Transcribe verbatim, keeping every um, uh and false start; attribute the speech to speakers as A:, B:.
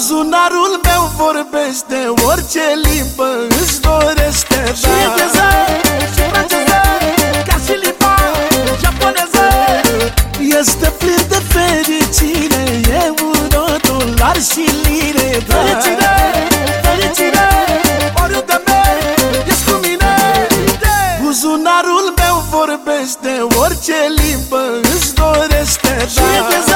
A: Buzunarul meu vorbește orice limbă îți dorește, da.
B: Și engleză, și franceză, ca și limba japoneză.
A: Este plin de fericire, euro, dolar și lire, da.
B: Fericire, fericire, oriunde mergi, ești cu mine.
A: Buzunarul meu vorbește orice limbă îți dorește, da.
B: Și engleză,